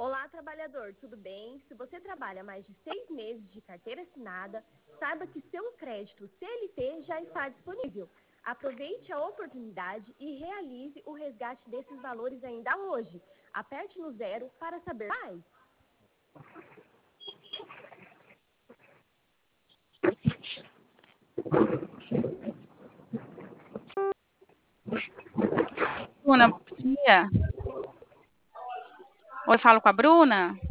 Olá, trabalhador, tudo bem? Se você trabalha mais de 6 meses de carteira assinada, saiba que seu crédito CLT já está disponível. Aproveite a oportunidade e realize o resgate desses valores ainda hoje. Aperte no 0 para saber mais. Bruna, bom dia. Oi, falo com a Bruna?